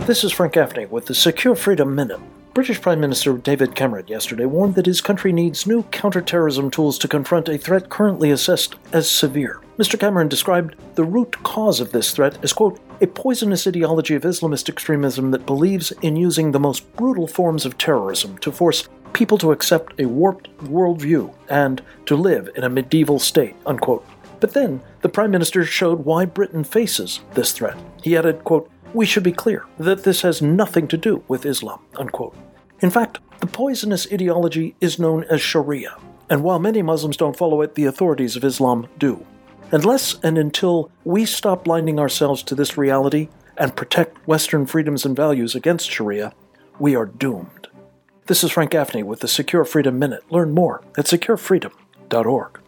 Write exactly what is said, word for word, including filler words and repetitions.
This is Frank Gaffney with the Secure Freedom Minute. British Prime Minister David Cameron yesterday warned that his country needs new counter-terrorism tools to confront a threat currently assessed as severe. Mister Cameron described the root cause of this threat as, quote, a poisonous ideology of Islamist extremism that believes in using the most brutal forms of terrorism to force people to accept a warped worldview and to live in a medieval state, unquote. But then, the Prime Minister showed why Britain faces this threat. He added, quote, we should be clear that this has nothing to do with Islam, unquote. In fact, the poisonous ideology is known as Sharia, and while many Muslims don't follow it, the authorities of Islam do. Unless and until we stop blinding ourselves to this reality and protect Western freedoms and values against Sharia, we are doomed. This is Frank Gaffney with the Secure Freedom Minute. Learn more at secure freedom dot org.